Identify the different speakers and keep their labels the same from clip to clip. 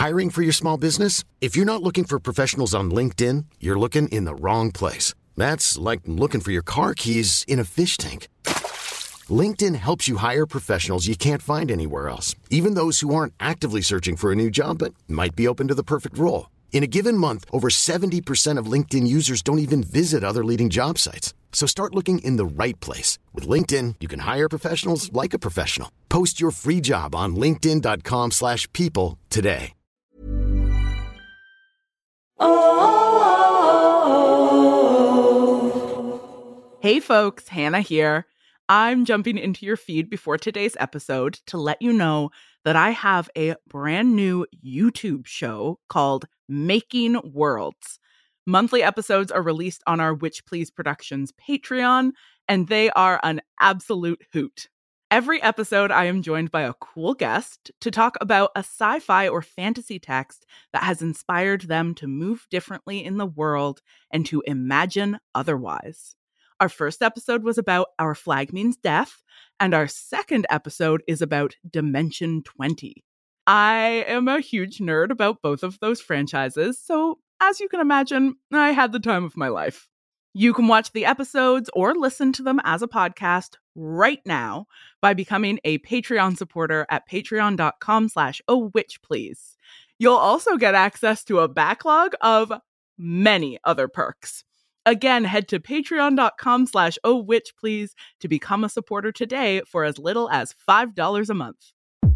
Speaker 1: Hiring for your small business? If you're not looking for professionals on LinkedIn, you're looking in the wrong place. That's like looking for your car keys in a fish tank. LinkedIn helps you hire professionals you can't find anywhere else, even those who aren't actively searching for a new job but might be open to the perfect role. In a given month, over 70% of LinkedIn users don't even visit other leading job sites. So start looking in the right place. With LinkedIn, you can hire professionals like a professional. Post your free job on linkedin.com/people today.
Speaker 2: Hey folks, Hannah here. I'm jumping into your feed before today's episode to let you know that I have a brand new YouTube show called Making Worlds. Monthly episodes are released on our Witch Please Productions Patreon, and they are an absolute hoot. Every episode, I am joined by a cool guest to talk about a sci-fi or fantasy text that has inspired them to move differently in the world and to imagine otherwise. Our first episode was about Our Flag Means Death, and our second episode is about Dimension 20. I am a huge nerd about both of those franchises, so as you can imagine, I had the time of my life. You can watch the episodes or listen to them as a podcast right now by becoming a Patreon supporter at patreon.com/ohwitchplease. You'll also get access to a backlog of many other perks. Again, head to patreon.com/ohwitchplease to become a supporter today for as little as $5 a month.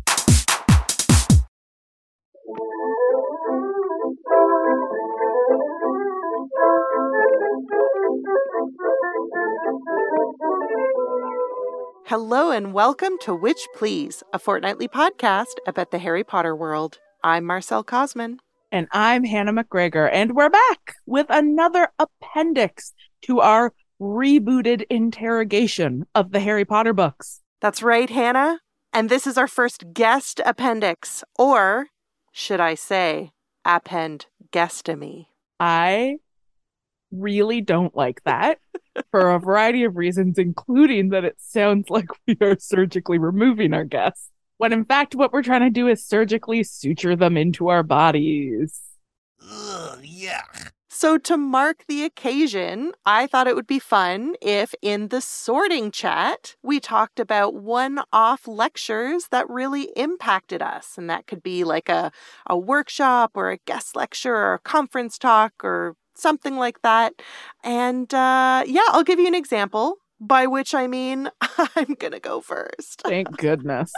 Speaker 3: Hello and welcome to Witch Please, a fortnightly podcast about the Harry Potter world. I'm Marcelle Cosman.
Speaker 2: And I'm Hannah McGregor, and we're back with another appendix to our rebooted interrogation of the Harry Potter books.
Speaker 3: That's right, Hannah. And this is our first guest appendix, or should I say, append-guestomy.
Speaker 2: I really don't like that for a variety of reasons, including that it sounds like we are surgically removing our guests, when in fact what we're trying to do is surgically suture them into our bodies.
Speaker 1: Ugh, yeah.
Speaker 3: So to mark the occasion, I thought it would be fun if in the sorting chat, we talked about one-off lectures that really impacted us. And that could be like a workshop or a guest lecture or a conference talk or something like that. And I'll give you an example, by which I mean I'm going to go first.
Speaker 2: Thank goodness.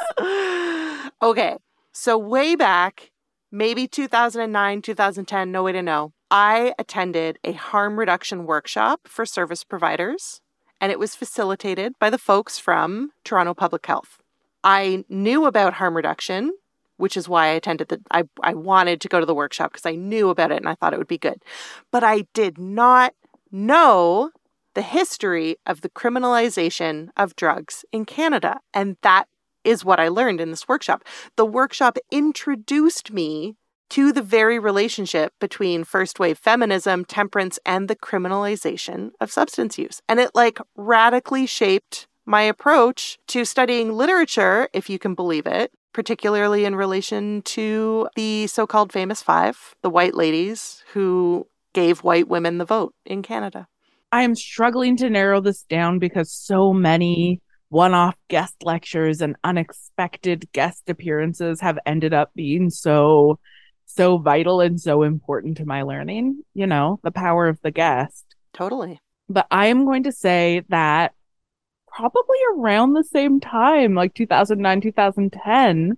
Speaker 3: Okay, so way back, maybe 2009, 2010, no way to know, I attended a harm reduction workshop for service providers, and it was facilitated by the folks from Toronto Public Health. I knew about harm reduction, which is why I attended I wanted to go to the workshop because I knew about it and I thought it would be good. But I did not know the history of the criminalization of drugs in Canada. And that is what I learned in this workshop. The workshop introduced me to the very relationship between first wave feminism, temperance, and the criminalization of substance use. And it radically shaped my approach to studying literature, if you can believe it, particularly in relation to the so-called famous five, the white ladies who gave white women the vote in Canada.
Speaker 2: I am struggling to narrow this down because so many one-off guest lectures and unexpected guest appearances have ended up being so vital and so important to my learning. You know, the power of the guest.
Speaker 3: Totally.
Speaker 2: But I am going to say that probably around the same time, like 2009, 2010,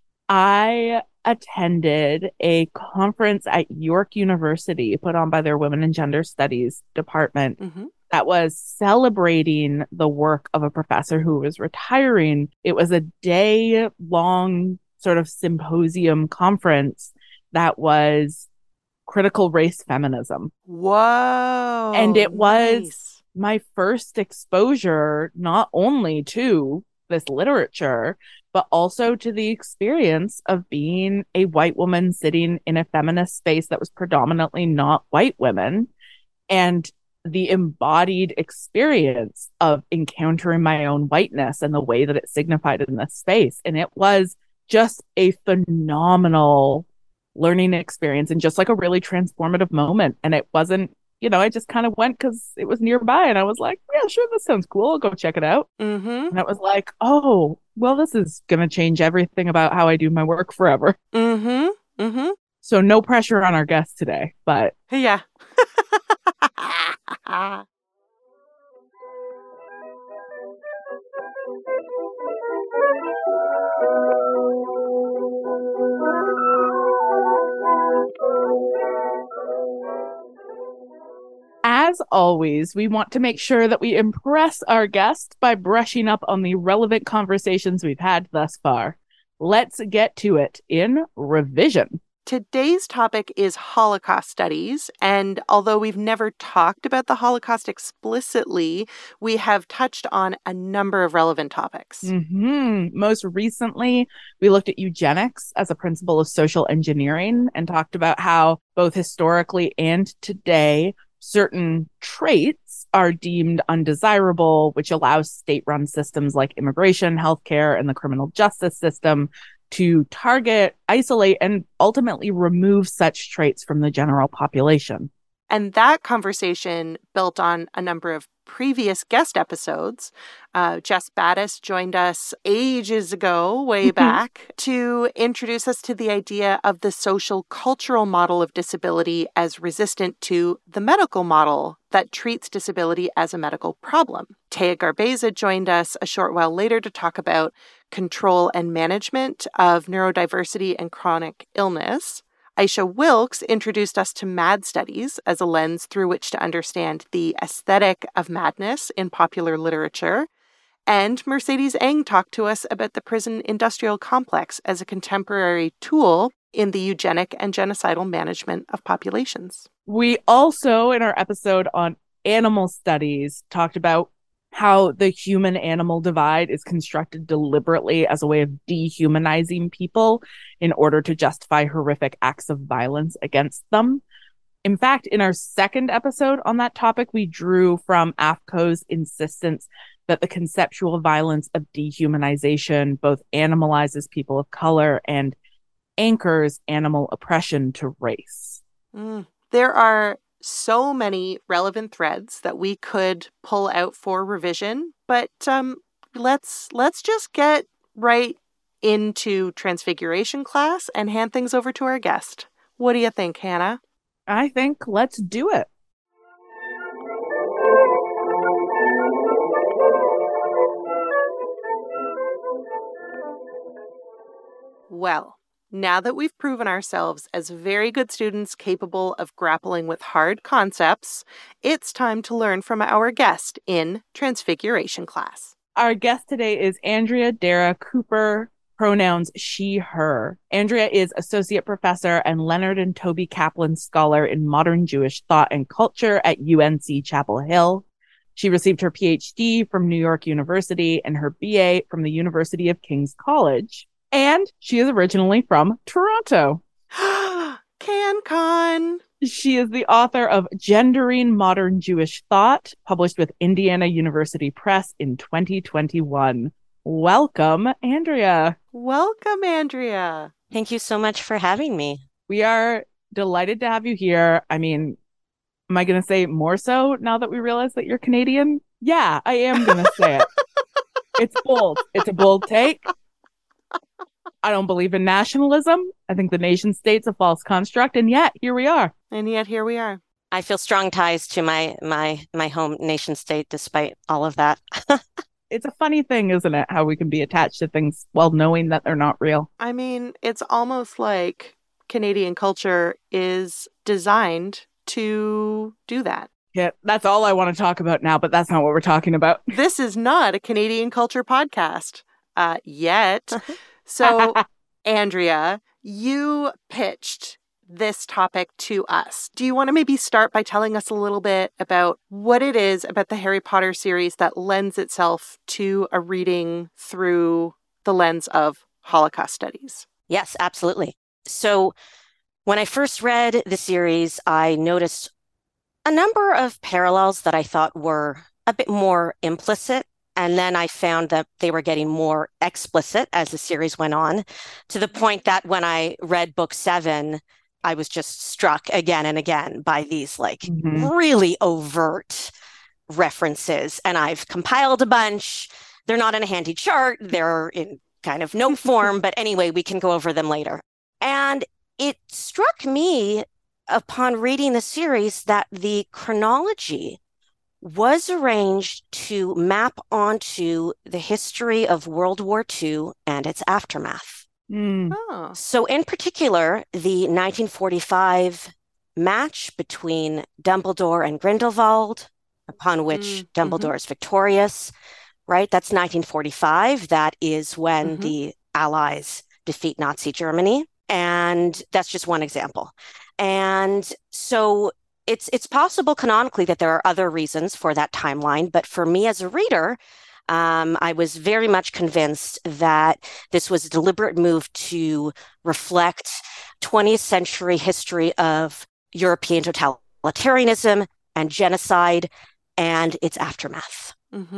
Speaker 2: I attended a conference at York University put on by their Women and Gender Studies department that was celebrating the work of a professor who was retiring. It was a day-long sort of symposium conference that was critical race feminism.
Speaker 3: Whoa.
Speaker 2: And it was my first exposure not only to this literature, but also to the experience of being a white woman sitting in a feminist space that was predominantly not white women, and the embodied experience of encountering my own whiteness and the way that it signified in this space. And it was just a phenomenal learning experience and just like a really transformative moment. And it wasn't, I just kind of went because it was nearby and I was like, yeah, sure, this sounds cool. I'll go check it out.
Speaker 3: Mm-hmm.
Speaker 2: And it was like, oh, well, this is going to change everything about how I do my work forever.
Speaker 3: Mm-hmm. Mm-hmm.
Speaker 2: So no pressure on our guest today, but
Speaker 3: yeah.
Speaker 2: as always, we want to make sure that we impress our guest by brushing up on the relevant conversations we've had thus far. Let's get to it in revision.
Speaker 3: Today's topic is Holocaust studies, and although we've never talked about the Holocaust explicitly, we have touched on a number of relevant topics.
Speaker 2: Most recently, we looked at eugenics as a principle of social engineering and talked about how both historically and today, certain traits are deemed undesirable, which allows state-run systems like immigration, healthcare, and the criminal justice system to target, isolate, and ultimately remove such traits from the general population.
Speaker 3: And that conversation built on a number of previous guest episodes. Jess Battis joined us ages ago, way back, to introduce us to the idea of the social cultural model of disability as resistant to the medical model that treats disability as a medical problem. Taya Garbeza joined us a short while later to talk about control and management of neurodiversity and chronic illness. Aisha Wilkes introduced us to MAD studies as a lens through which to understand the aesthetic of madness in popular literature. And Mercedes Eng talked to us about the prison industrial complex as a contemporary tool in the eugenic and genocidal management of populations.
Speaker 2: We also, in our episode on animal studies, talked about how the human-animal divide is constructed deliberately as a way of dehumanizing people in order to justify horrific acts of violence against them. In fact, in our second episode on that topic, we drew from AFCO's insistence that the conceptual violence of dehumanization both animalizes people of color and anchors animal oppression to race.
Speaker 3: There are so many relevant threads that we could pull out for revision, but let's just get right into Transfiguration class and hand things over to our guest. What do you think, Hannah?
Speaker 2: I think let's do it.
Speaker 3: Well, now that we've proven ourselves as very good students capable of grappling with hard concepts, it's time to learn from our guest in Transfiguration class.
Speaker 2: Our guest today is Andrea Dara Cooper, pronouns she, her. Andrea is associate professor and Leonard and Toby Kaplan scholar in modern Jewish thought and culture at UNC Chapel Hill. She received her PhD from New York University and her BA from the University of King's College. And she is originally from Toronto.
Speaker 3: CanCon.
Speaker 2: She is the author of Gendering Modern Jewish Thought, published with Indiana University Press in 2021. Welcome, Andrea.
Speaker 3: Welcome, Andrea.
Speaker 4: Thank you so much for having me.
Speaker 2: We are delighted to have you here. I mean, am I going to say more so now that we realize that you're Canadian? Yeah, I am going to say it. It's bold. It's a bold take. I don't believe in nationalism. I think the nation state's a false construct, and yet here we are.
Speaker 4: I feel strong ties to my home nation state, despite all of that.
Speaker 2: It's a funny thing, isn't it? How we can be attached to things while knowing that they're not real.
Speaker 3: I mean, it's almost like Canadian culture is designed to do that.
Speaker 2: Yeah, that's all I want to talk about now, but that's not what we're talking about.
Speaker 3: This is not a Canadian culture podcast yet. So, Andrea, you pitched this topic to us. Do you want to maybe start by telling us a little bit about what it is about the Harry Potter series that lends itself to a reading through the lens of Holocaust studies?
Speaker 4: Yes, absolutely. So when I first read the series, I noticed a number of parallels that I thought were a bit more implicit And then I found that they were getting more explicit as the series went on, to the point that when I read book 7, I was just struck again and again by these really overt references. And I've compiled a bunch. They're not in a handy chart. They're in kind of note form. But anyway, we can go over them later. And it struck me upon reading the series that the chronology was arranged to map onto the history of World War II and its aftermath.
Speaker 3: Oh.
Speaker 4: So in particular, the 1945 match between Dumbledore and Grindelwald, upon which Dumbledore is victorious, right? That's 1945. That is when the Allies defeat Nazi Germany. And that's just one example. And so it's possible canonically that there are other reasons for that timeline. But for me as a reader, I was very much convinced that this was a deliberate move to reflect 20th century history of European totalitarianism and genocide and its aftermath.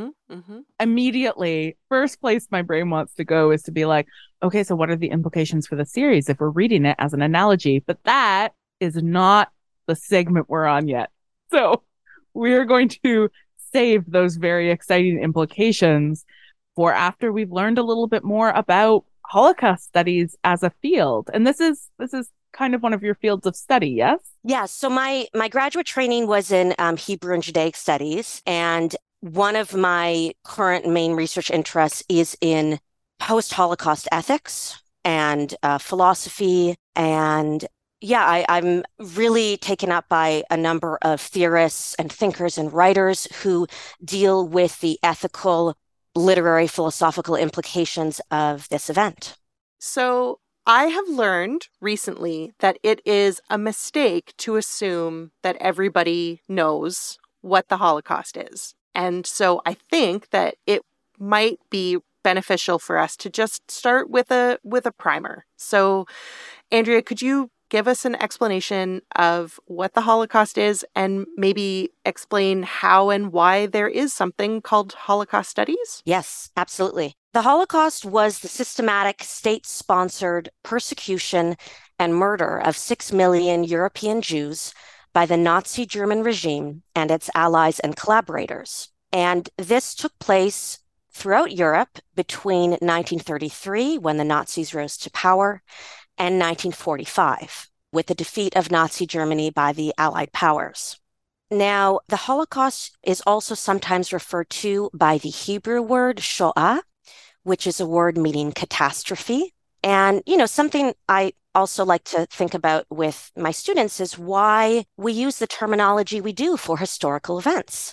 Speaker 2: Immediately, first place my brain wants to go is to be like, okay, so what are the implications for the series if we're reading it as an analogy? But that is not the segment we're on yet. So we're going to save those very exciting implications for after we've learned a little bit more about Holocaust studies as a field. And this is kind of one of your fields of study, yes?
Speaker 4: Yeah. So my graduate training was in Hebrew and Judaic studies. And one of my current main research interests is in post-Holocaust ethics and philosophy. And yeah, I'm really taken up by a number of theorists and thinkers and writers who deal with the ethical, literary, philosophical implications of this event.
Speaker 3: So I have learned recently that it is a mistake to assume that everybody knows what the Holocaust is. And so I think that it might be beneficial for us to just start with a primer. So, Andrea, could you give us an explanation of what the Holocaust is and maybe explain how and why there is something called Holocaust studies?
Speaker 4: Yes, absolutely. The Holocaust was the systematic state-sponsored persecution and murder of 6 million European Jews by the Nazi German regime and its allies and collaborators. And this took place throughout Europe between 1933, when the Nazis rose to power, and 1945, with the defeat of Nazi Germany by the Allied powers. Now, the Holocaust is also sometimes referred to by the Hebrew word Shoah, which is a word meaning catastrophe. And, something I also like to think about with my students is why we use the terminology we do for historical events.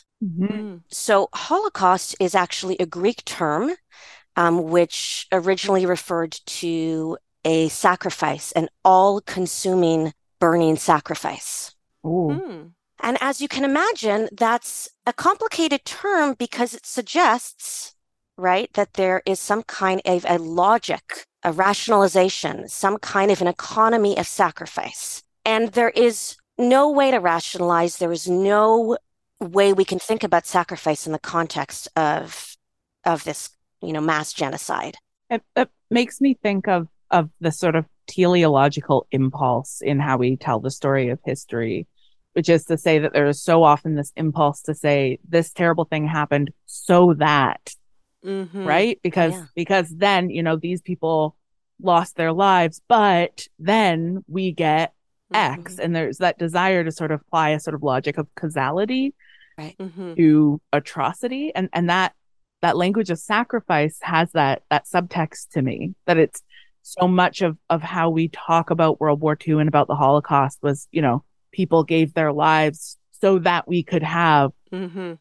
Speaker 4: So Holocaust is actually a Greek term, which originally referred to a sacrifice, an all-consuming burning sacrifice. And as you can imagine, that's a complicated term because it suggests, right, that there is some kind of a logic, a rationalization, some kind of an economy of sacrifice. And there is no way to rationalize, there is no way we can think about sacrifice in the context of this, mass genocide.
Speaker 2: It makes me think of the sort of teleological impulse in how we tell the story of history, which is to say that there is so often this impulse to say this terrible thing happened so that, right? Because then, these people lost their lives, but then we get X, and there's that desire to sort of apply a sort of logic of causality to atrocity. And that language of sacrifice has that subtext to me, that it's so much of how we talk about World War II and about the Holocaust was, people gave their lives so that we could have freedom, ?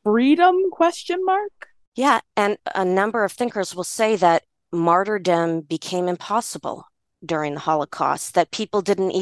Speaker 4: Yeah. And a number of thinkers will say that martyrdom became impossible during the Holocaust, that people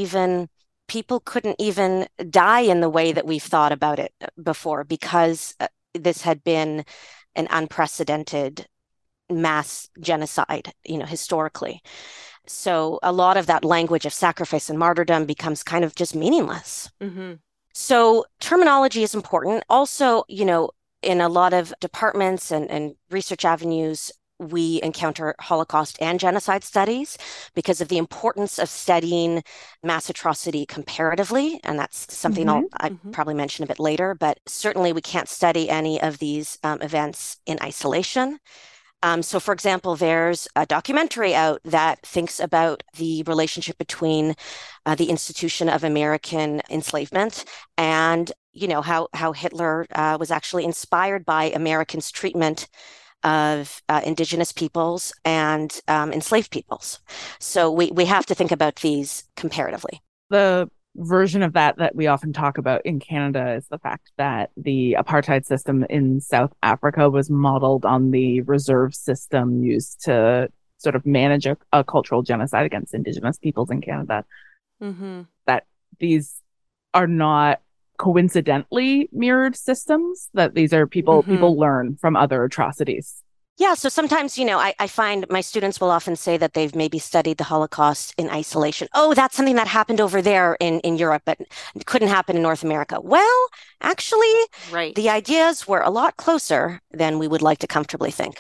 Speaker 4: couldn't even die in the way that we've thought about it before, because this had been an unprecedented mass genocide, historically. So a lot of that language of sacrifice and martyrdom becomes kind of just meaningless. So terminology is important. Also, in a lot of departments and research avenues, we encounter Holocaust and genocide studies because of the importance of studying mass atrocity comparatively. And that's something I probably mention a bit later, but certainly we can't study any of these events in isolation. So, for example, there's a documentary out that thinks about the relationship between the institution of American enslavement and, how Hitler was actually inspired by Americans' treatment of indigenous peoples and enslaved peoples. So we have to think about these comparatively.
Speaker 2: The version of that we often talk about in Canada is the fact that the apartheid system in South Africa was modeled on the reserve system used to sort of manage a cultural genocide against Indigenous peoples in Canada. That these are not coincidentally mirrored systems, that these are people learn from other atrocities.
Speaker 4: Yeah, so sometimes, I find my students will often say that they've maybe studied the Holocaust in isolation. Oh, that's something that happened over there in Europe, but it couldn't happen in North America. Well, actually, the ideas were a lot closer than we would like to comfortably think.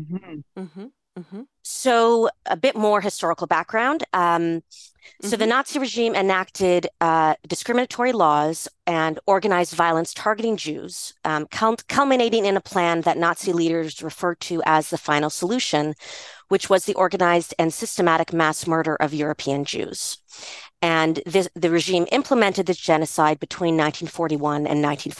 Speaker 4: So a bit more historical background. So the Nazi regime enacted discriminatory laws and organized violence targeting Jews, culminating in a plan that Nazi leaders referred to as the final solution, which was the organized and systematic mass murder of European Jews. And the regime implemented this genocide between 1941 and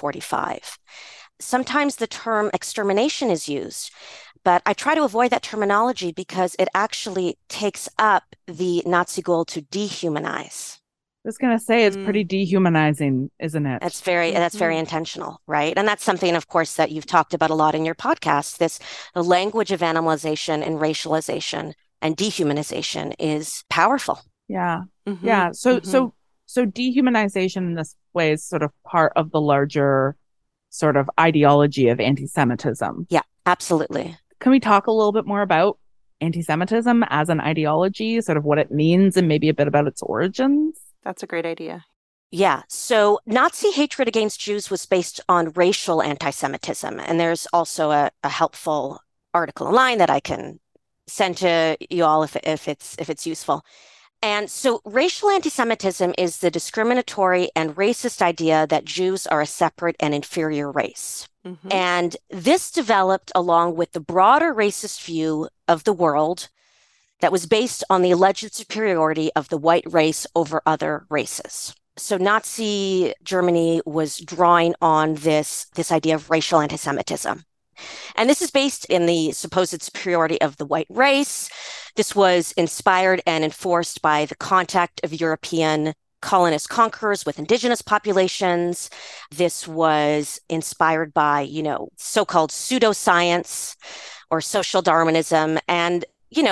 Speaker 4: 1945. Sometimes the term extermination is used, but I try to avoid that terminology because it actually takes up the Nazi goal to dehumanize.
Speaker 2: I was going to say it's pretty dehumanizing, isn't it?
Speaker 4: That's very intentional, right? And that's something, of course, that you've talked about a lot in your podcast. The language of animalization and racialization and dehumanization is powerful.
Speaker 2: Yeah. Yeah. So dehumanization in this way is sort of part of the larger sort of ideology of anti-Semitism.
Speaker 4: Yeah, absolutely.
Speaker 2: Can we talk a little bit more about anti-Semitism as an ideology, sort of what it means and maybe a bit about its origins?
Speaker 3: That's a great idea.
Speaker 4: Yeah. So Nazi hatred against Jews was based on racial anti-Semitism. And there's also a helpful article online that I can send to you all if it's useful. And so racial anti-Semitism is the discriminatory and racist idea that Jews are a separate and inferior race. And this developed along with the broader racist view of the world that was based on the alleged superiority of the white race over other races. So Nazi Germany was drawing on this idea of racial anti-Semitism. And this is based in the supposed superiority of the white race. This was inspired and enforced by the contact of European colonist conquerors with indigenous populations. This was inspired by, so-called pseudoscience or social Darwinism. And,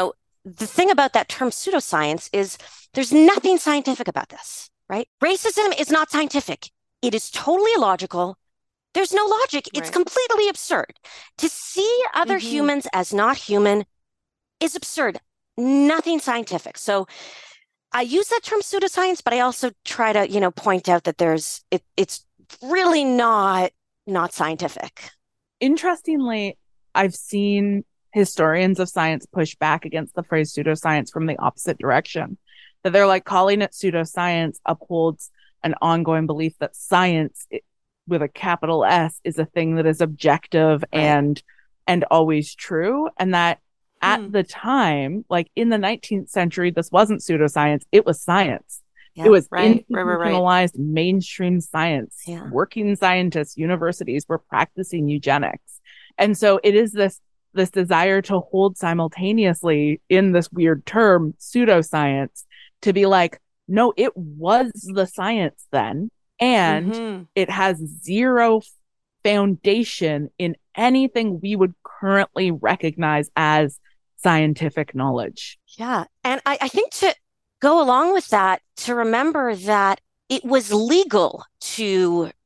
Speaker 4: the thing about that term pseudoscience is there's nothing scientific about this, right? Racism is not scientific. It is totally illogical. There's no logic. It's completely absurd. To see other humans as not human is absurd. Nothing scientific. So I use that term pseudoscience, but I also try to, point out that it's really not scientific.
Speaker 2: Interestingly, I've seen historians of science push back against the phrase pseudoscience from the opposite direction, that they're like calling it pseudoscience upholds an ongoing belief that science with a capital S is a thing that is objective and always true. And that at the time, like in the 19th century, this wasn't pseudoscience, it was science. Yeah, it was institutionalized mainstream science. Yeah. Working scientists, universities were practicing eugenics. And so it is this desire to hold simultaneously in this weird term, pseudoscience, to be like, no, it was the science then. And it has zero foundation in anything we would currently recognize as scientific knowledge.
Speaker 4: Yeah. And I think to go along with that, to remember that it was legal to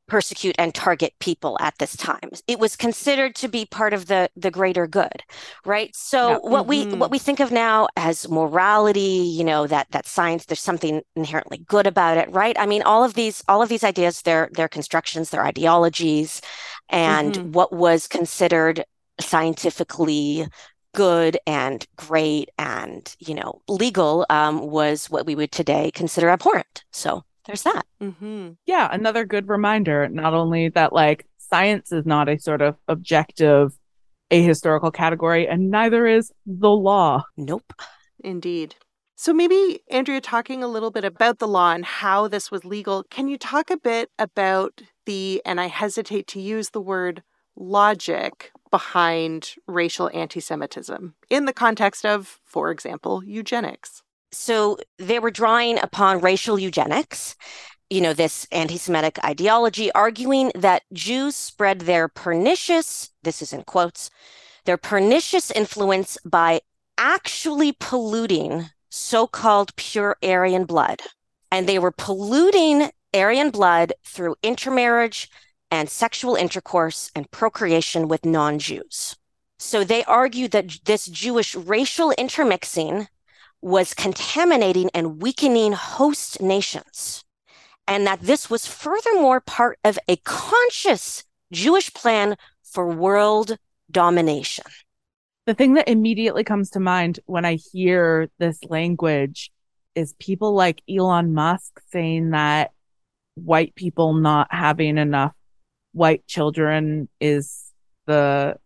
Speaker 4: persecute and target people at this time. It was considered to be part of the greater good, right? So what we think of now as morality, that science, there's something inherently good about it, right? I mean, all of these ideas, they're constructions, they're ideologies, and what was considered scientifically good and great and legal was what we would today consider abhorrent. So there's that.
Speaker 2: Yeah, another good reminder, not only that science is not a sort of objective ahistorical category, and neither is the law.
Speaker 4: Nope.
Speaker 3: Indeed. So maybe, Andrea, talking a little bit about the law and how this was legal, can you talk a bit about and I hesitate to use the word logic behind racial anti-Semitism in the context of, for example, eugenics?
Speaker 4: So they were drawing upon racial eugenics, this anti-Semitic ideology, arguing that Jews spread their pernicious, this is in quotes, their pernicious influence by actually polluting so-called pure Aryan blood. And they were polluting Aryan blood through intermarriage and sexual intercourse and procreation with non-Jews. So they argued that this Jewish racial intermixing was contaminating and weakening host nations, and that this was furthermore part of a conscious Jewish plan for world domination.
Speaker 2: The thing that immediately comes to mind when I hear this language is people like Elon Musk saying that white people not having enough white children is the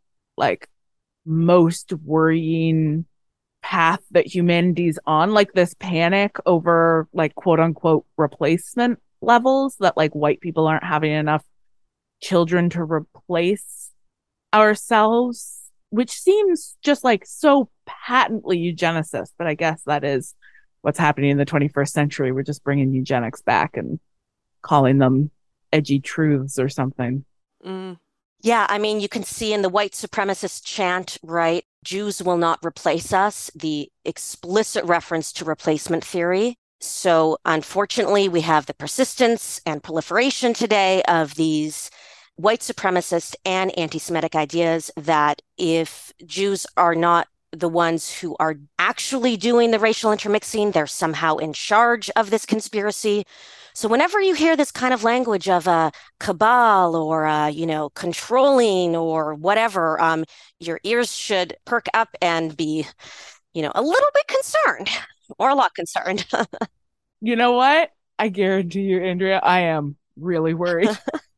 Speaker 2: most worrying path that humanity's on, this panic over quote unquote replacement levels, that white people aren't having enough children to replace ourselves, which seems just so patently eugenicist. But I guess that is what's happening in the 21st century. We're just bringing eugenics back and calling them edgy truths or something.
Speaker 4: Yeah, I mean, you can see in the white supremacist chant, right? Jews will not replace us, the explicit reference to replacement theory. So unfortunately, we have the persistence and proliferation today of these white supremacist and anti-Semitic ideas that if Jews are not the ones who are actually doing the racial intermixing, they're somehow in charge of this conspiracy. So whenever you hear this kind of language of a cabal or controlling or whatever, your ears should perk up and be, a little bit concerned or a lot concerned.
Speaker 2: You know what? I guarantee you, Andrea, I am really worried.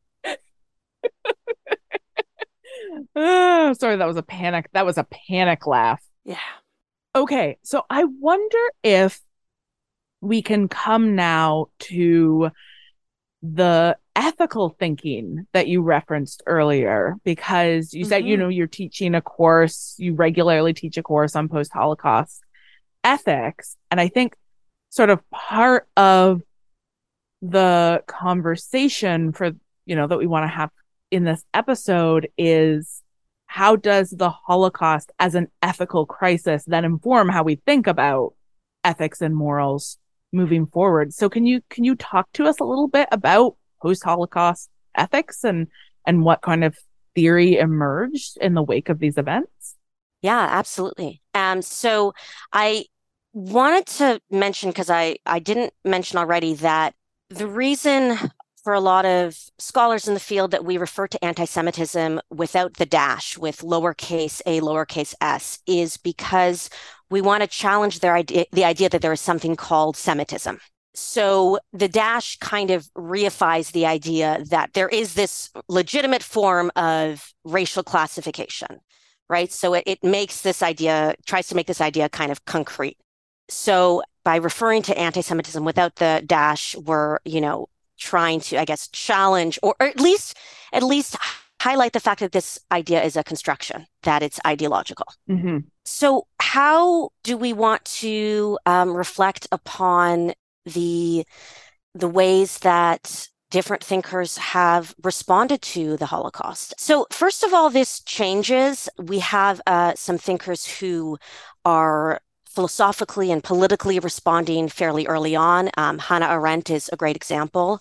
Speaker 2: Oh, sorry, that was a panic. That was a panic laugh.
Speaker 3: Yeah.
Speaker 2: Okay, so I wonder if we can come now to the ethical thinking that you referenced earlier, because you said, you're teaching a course, you regularly teach a course on post-Holocaust ethics. And I think sort of part of the conversation for, that we want to have in this episode is, how does the Holocaust as an ethical crisis then inform how we think about ethics and morals moving forward? So can you talk to us a little bit about post-Holocaust ethics and what kind of theory emerged in the wake of these events?
Speaker 4: Yeah, absolutely. So I wanted to mention, because I didn't mention already, that the reason for a lot of scholars in the field that we refer to anti-Semitism without the dash, with lowercase a, lowercase s, is because we want to challenge the idea that there is something called Semitism. So the dash kind of reifies the idea that there is this legitimate form of racial classification, right? So it makes this idea, tries to make this idea kind of concrete. So by referring to anti-Semitism without the dash, we're, trying to, I guess, challenge or at least highlight the fact that this idea is a construction, that it's ideological.
Speaker 2: Mm-hmm.
Speaker 4: So how do we want to reflect upon the ways that different thinkers have responded to the Holocaust? So first of all, this changes. We have some thinkers who are philosophically and politically responding fairly early on. Hannah Arendt is a great example.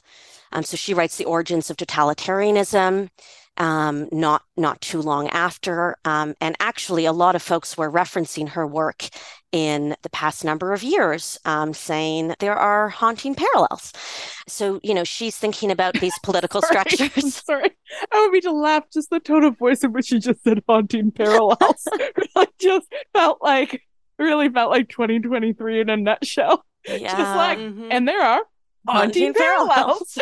Speaker 4: So she writes The Origins of Totalitarianism, not too long after. And actually, a lot of folks were referencing her work in the past number of years, saying there are haunting parallels. So, she's thinking about these political structures.
Speaker 2: Sorry. I want me to laugh. Just the tone of voice in which she just said haunting parallels. Really felt like 2023 in a nutshell.
Speaker 4: Yeah.
Speaker 2: Just like, and there are haunting parallels.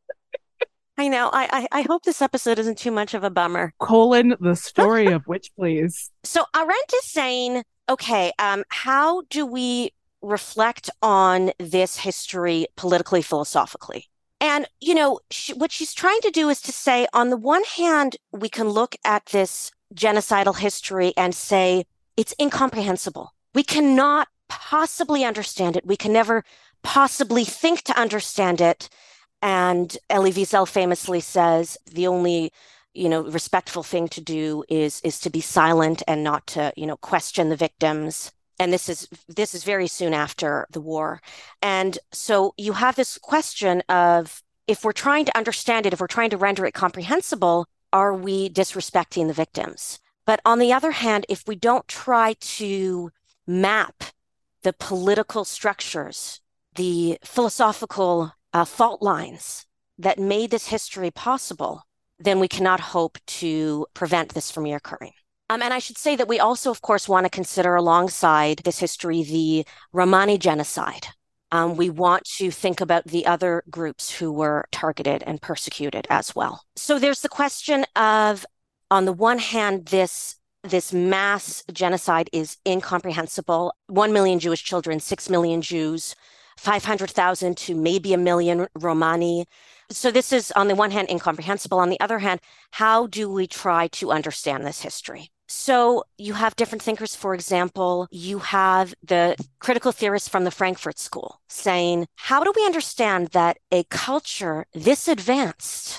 Speaker 4: I know. I hope this episode isn't too much of a bummer.
Speaker 2: The story of which, please.
Speaker 4: So Arendt is saying, okay, how do we reflect on this history politically, philosophically? And, what she's trying to do is to say, on the one hand, we can look at this genocidal history and say it's incomprehensible. We cannot possibly understand it. We can never possibly think to understand it. And Elie Wiesel famously says the only, respectful thing to do is to be silent and not to, question the victims. And this is very soon after the war. And so you have this question of, if we're trying to understand it, if we're trying to render it comprehensible, are we disrespecting the victims? But on the other hand, if we don't try to map the political structures, the philosophical fault lines that made this history possible, then we cannot hope to prevent this from reoccurring. And I should say that we also, of course, want to consider alongside this history the Romani genocide. We want to think about the other groups who were targeted and persecuted as well. So there's the question of, on the one hand, this mass genocide is incomprehensible. 1 million Jewish children, 6 million Jews, 500,000 to maybe 1 million Romani. So this is, on the one hand, incomprehensible. On the other hand, how do we try to understand this history? So you have different thinkers. For example, you have the critical theorists from the Frankfurt School saying, how do we understand that a culture this advanced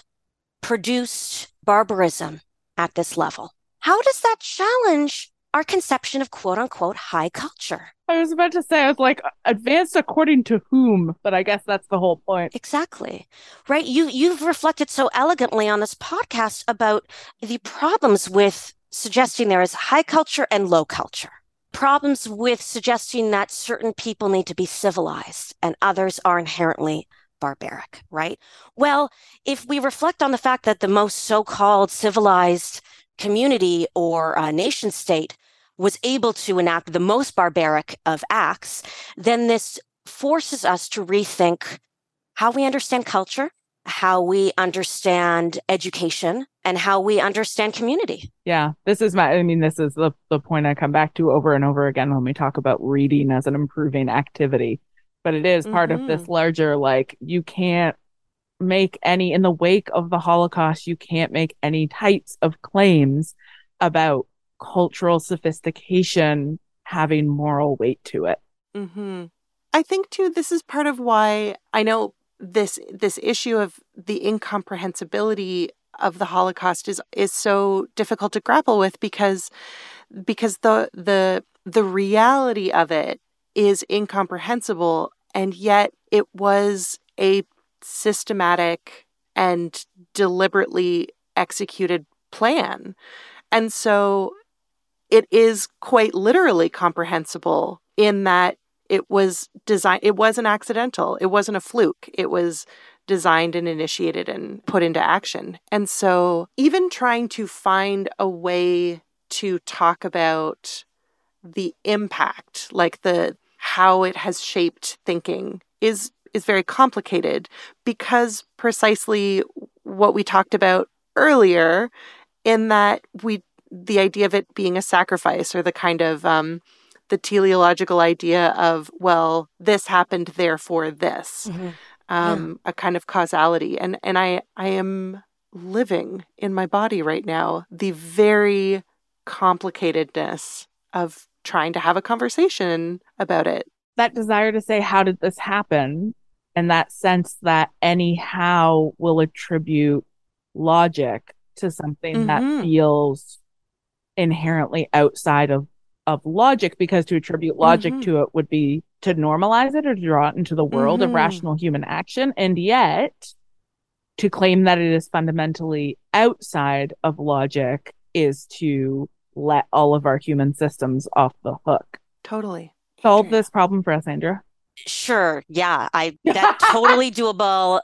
Speaker 4: produced barbarism at this level? How does that challenge our conception of quote unquote high culture?
Speaker 2: I was about to say, I was like, advanced according to whom? But I guess that's the whole point.
Speaker 4: Exactly. Right. You've reflected so elegantly on this podcast about the problems with suggesting there is high culture and low culture. Problems with suggesting that certain people need to be civilized and others are inherently barbaric, right? Well, if we reflect on the fact that the most so-called civilized community or nation state was able to enact the most barbaric of acts, then this forces us to rethink how we understand culture, how we understand education, and how we understand community.
Speaker 2: Yeah, this is the point I come back to over and over again when we talk about reading as an improving activity. But it is part of this larger, you can't make in the wake of the Holocaust, you can't make any types of claims about cultural sophistication having moral weight to it.
Speaker 3: Mm-hmm. I think, too, this is part of why I know this issue of the incomprehensibility of the Holocaust is so difficult to grapple with because the reality of it is incomprehensible, and yet it was a systematic and deliberately executed plan. And so it is quite literally comprehensible in that it was designed, it wasn't accidental, it wasn't a fluke, it was designed and initiated and put into action. And so even trying to find a way to talk about the impact, how it has shaped thinking is very complicated, because precisely what we talked about earlier, in that the idea of it being a sacrifice, or the kind of the teleological idea of, well, this happened, therefore this, a kind of causality. And I am living in my body right now the very complicatedness of trying to have a conversation about it.
Speaker 2: That desire to say, how did this happen? And that sense that anyhow will attribute logic to something that feels inherently outside of logic, because to attribute logic to it would be to normalize it or to draw it into the world of rational human action. And yet to claim that it is fundamentally outside of logic is to let all of our human systems off the hook.
Speaker 3: Totally.
Speaker 2: Solve this problem for us, Andrea.
Speaker 4: Sure. Yeah, that totally doable.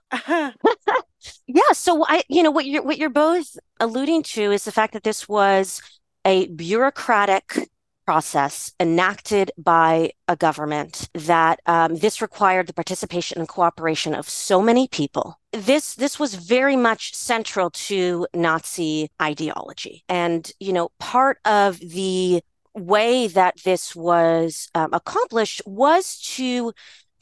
Speaker 4: Yeah. So what you're both alluding to is the fact that this was a bureaucratic process enacted by a government, that this required the participation and cooperation of so many people. This was very much central to Nazi ideology. And, part of the way that this was accomplished was to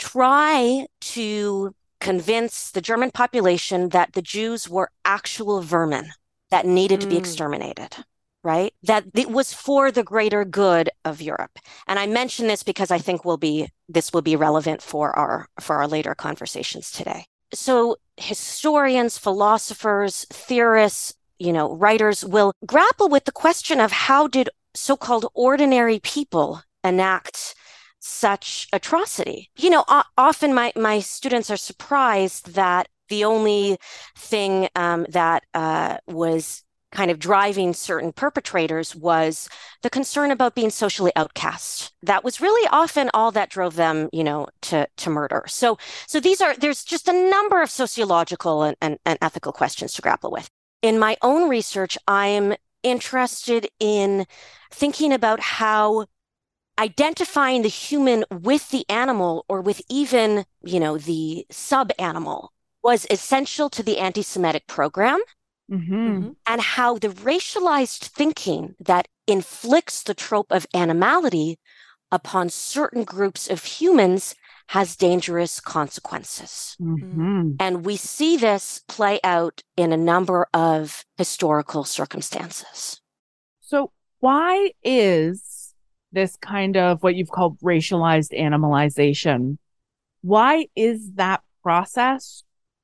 Speaker 4: try to convince the German population that the Jews were actual vermin that needed to be exterminated. Right? That it was for the greater good of Europe. And I mention this because I think this will be relevant for our later conversations today. So historians, philosophers, theorists, writers will grapple with the question of how did so-called ordinary people enact such atrocity? Often my students are surprised that the only thing that was kind of driving certain perpetrators was the concern about being socially outcast. That was really often all that drove them, to murder. So there's just a number of sociological and ethical questions to grapple with. In my own research, I'm interested in thinking about how identifying the human with the animal, or with even, the sub-animal, was essential to the anti-Semitic program.
Speaker 2: Mm-hmm.
Speaker 4: And how the racialized thinking that inflicts the trope of animality upon certain groups of humans has dangerous consequences.
Speaker 2: Mm-hmm.
Speaker 4: And we see this play out in a number of historical circumstances.
Speaker 2: So why is this kind of what you've called racialized animalization, why is that process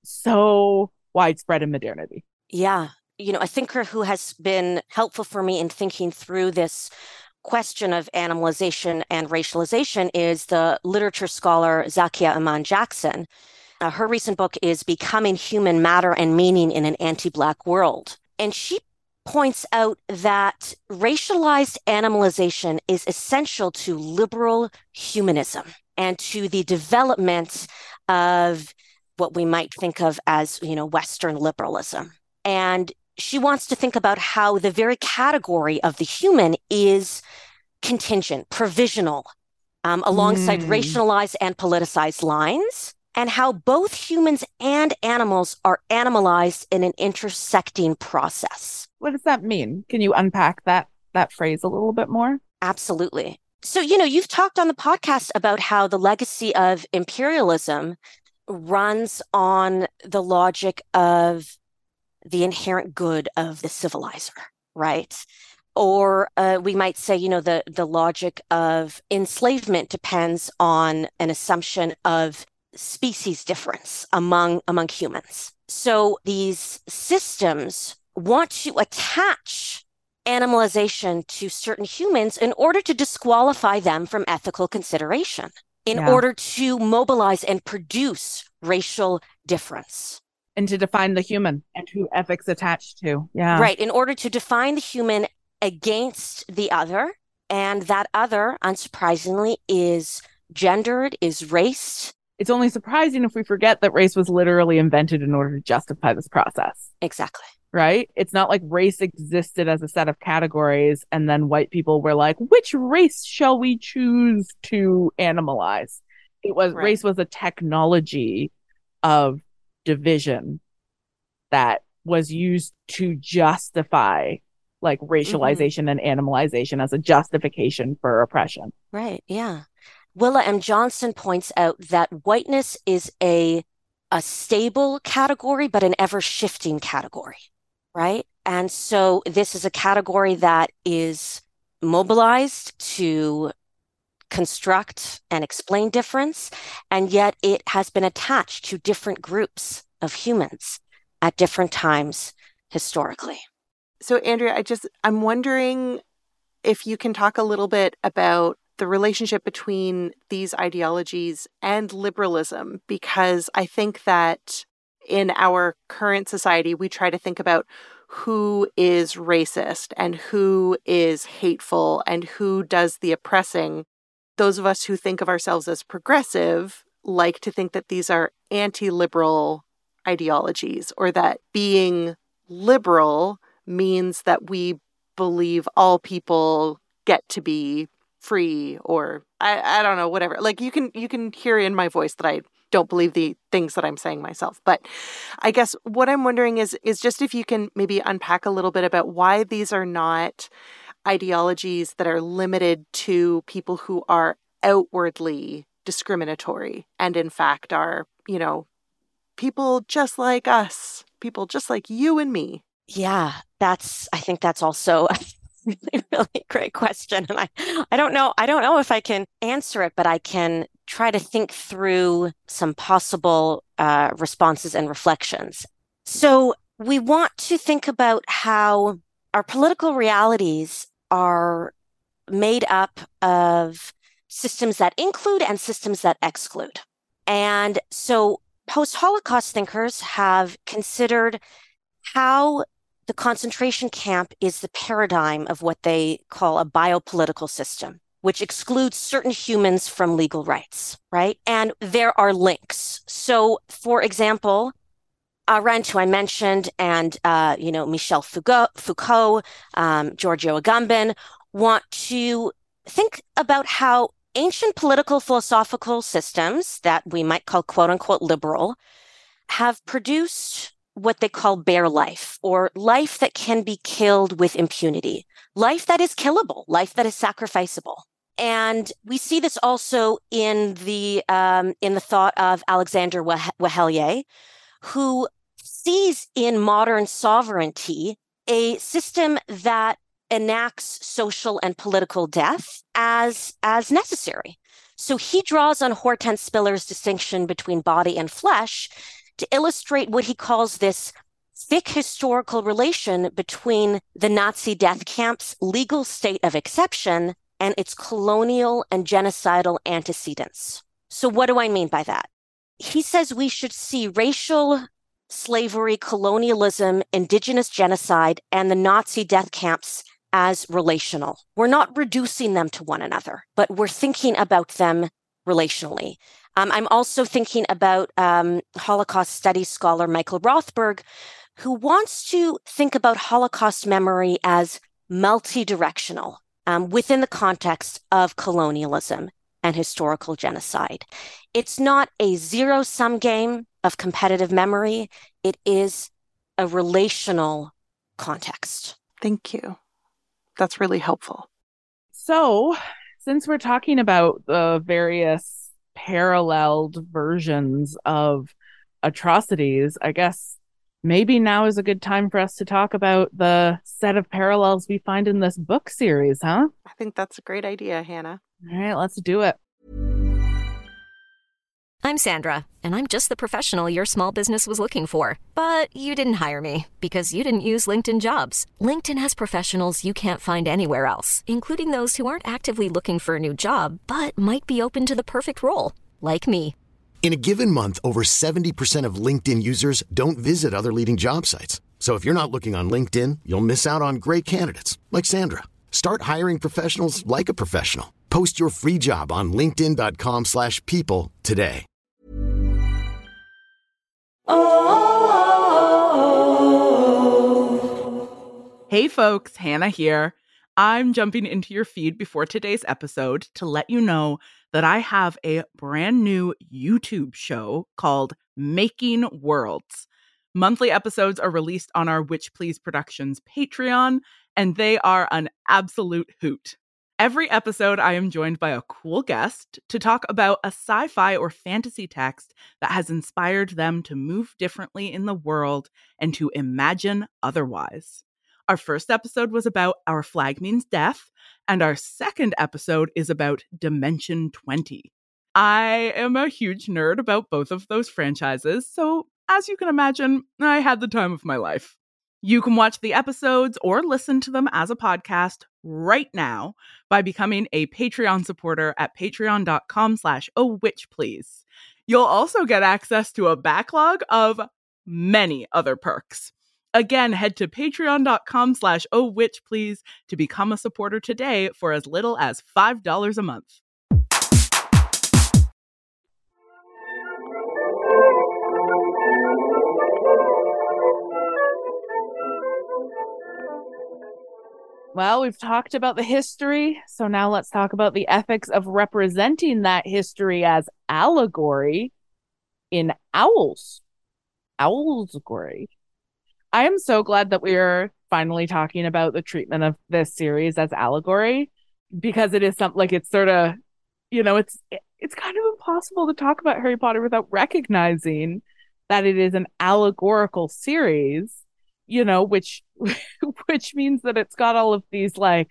Speaker 2: so widespread in modernity?
Speaker 4: Yeah. A thinker who has been helpful for me in thinking through this question of animalization and racialization is the literature scholar Zakia Iman Jackson. Her recent book is Becoming Human: Matter and Meaning in an Anti-Black World. And she points out that racialized animalization is essential to liberal humanism and to the development of what we might think of as, Western liberalism. And she wants to think about how the very category of the human is contingent, provisional, alongside racialized and politicized lines, and how both humans and animals are animalized in an intersecting process.
Speaker 2: What does that mean? Can you unpack that phrase a little bit more?
Speaker 4: Absolutely. So, you've talked on the podcast about how the legacy of imperialism runs on the logic of the inherent good of the civilizer, right? Or we might say, the logic of enslavement depends on an assumption of species difference among humans. So these systems want to attach animalization to certain humans in order to disqualify them from ethical consideration, in order to mobilize and produce racial difference.
Speaker 2: And to define the human and who ethics attached to. Yeah.
Speaker 4: Right. In order to define the human against the other. And that other, unsurprisingly, is gendered, is raced.
Speaker 2: It's only surprising if we forget that race was literally invented in order to justify this process.
Speaker 4: Exactly.
Speaker 2: Right? It's not like race existed as a set of categories and then white people were like, which race shall we choose to animalize? It was race was a technology of division that was used to justify like racialization and animalization as a justification for oppression.
Speaker 4: Right. Yeah. Willa M. Johnson points out that whiteness is a stable category, but an ever-shifting category, right? And so this is a category that is mobilized to construct and explain difference, and yet it has been attached to different groups of humans at different times historically.
Speaker 3: So, Andrea, I'm wondering if you can talk a little bit about the relationship between these ideologies and liberalism, because I think that in our current society, we try to think about who is racist and who is hateful and who does the oppressing. Those of us who think of ourselves as progressive like to think that these are anti-liberal ideologies, or that being liberal means that we believe all people get to be free, or I don't know, whatever. Like you can hear in my voice that I don't believe the things that I'm saying myself. But I guess what I'm wondering is just if you can maybe unpack a little bit about why these are not ideologies that are limited to people who are outwardly discriminatory and in fact are, people just like us, people just like you and me.
Speaker 4: Yeah, I think that's also a really great question. And I don't know if I can answer it, but I can try to think through some possible responses and reflections. So we want to think about how our political realities are made up of systems that include and systems that exclude. And so post-Holocaust thinkers have considered how the concentration camp is the paradigm of what they call a biopolitical system, which excludes certain humans from legal rights, right? And there are links. So, for example, Arendt, who I mentioned, and Michel Foucault, Giorgio Agamben, want to think about how ancient political philosophical systems that we might call quote unquote liberal have produced what they call bare life, or life that can be killed with impunity, life that is killable, life that is sacrificable. And we see this also in the thought of Alexander Wehelier, who sees in modern sovereignty a system that enacts social and political death as necessary. So he draws on Hortense Spiller's distinction between body and flesh to illustrate what he calls this thick historical relation between the Nazi death camp's legal state of exception and its colonial and genocidal antecedents. So what do I mean by that? He says we should see racial slavery, colonialism, indigenous genocide, and the Nazi death camps as relational. We're not reducing them to one another, but we're thinking about them relationally. I'm also thinking about Holocaust studies scholar Michael Rothberg, who wants to think about Holocaust memory as multi-directional within the context of colonialism and historical genocide. It's not a zero-sum game of competitive memory. It is a relational context.
Speaker 3: Thank you. That's really helpful.
Speaker 2: So, since we're talking about the various paralleled versions of atrocities, I guess maybe now is a good time for us to talk about the set of parallels we find in this book series, huh?
Speaker 3: I think that's a great idea, Hannah.
Speaker 2: All right, let's do it.
Speaker 5: I'm Sandra, and I'm just the professional your small business was looking for. But you didn't hire me because you didn't use LinkedIn Jobs. LinkedIn has professionals you can't find anywhere else, including those who aren't actively looking for a new job, but might be open to the perfect role, like me.
Speaker 1: In a given month, over 70% of LinkedIn users don't visit other leading job sites. So if you're not looking on LinkedIn, you'll miss out on great candidates like Sandra. Start hiring professionals like a professional. Post your free job on linkedin.com/people today.
Speaker 2: Hey folks, Hannah here. I'm jumping into your feed before today's episode to let you know that I have a brand new YouTube show called Making Worlds. Monthly episodes are released on our Witch Please Productions Patreon, and they are an absolute hoot. Every episode, I am joined by a cool guest to talk about a sci-fi or fantasy text that has inspired them to move differently in the world and to imagine otherwise. Our first episode was about Our Flag Means Death, and our second episode is about Dimension 20. I am a huge nerd about both of those franchises, so as you can imagine, I had the time of my life. You can watch the episodes or listen to them as a podcast right now by becoming a Patreon supporter at patreon.com/ohwitchplease. You'll also get access to a backlog of many other perks. Again, head to patreon.com/ohwitchplease to become a supporter today for as little as $5 a month. Well, we've talked about the history, so now let's talk about the ethics of representing that history as allegory in Owlsgory. I am so glad that we are finally talking about the treatment of this series as allegory, because it is something like, it's sort of, it's kind of impossible to talk about Harry Potter without recognizing that it is an allegorical series, which means that it's got all of these like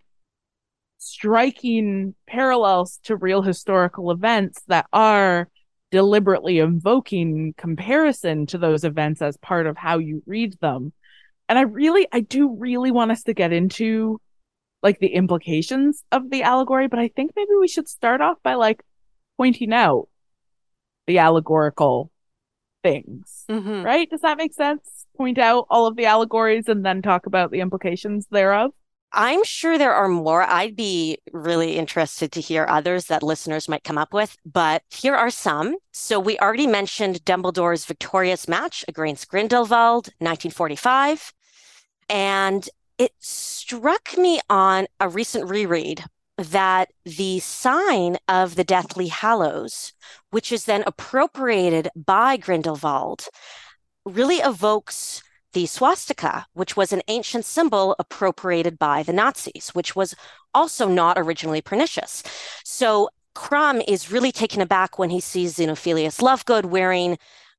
Speaker 2: striking parallels to real historical events that are deliberately invoking comparison to those events as part of how you read them. And I do really want us to get into like the implications of the allegory, but I think maybe we should start off by like pointing out the allegorical things, right? Does that make sense? Point out all of the allegories and then talk about the implications thereof.
Speaker 4: I'm sure there are more. I'd be really interested to hear others that listeners might come up with, but here are some. So we already mentioned Dumbledore's victorious match against Grindelwald, 1945. And it struck me on a recent reread that the sign of the Deathly Hallows, which is then appropriated by Grindelwald, really evokes the swastika, which was an ancient symbol appropriated by the Nazis, which was also not originally pernicious. So Krum is really taken aback when he sees Xenophilius Lovegood wearing,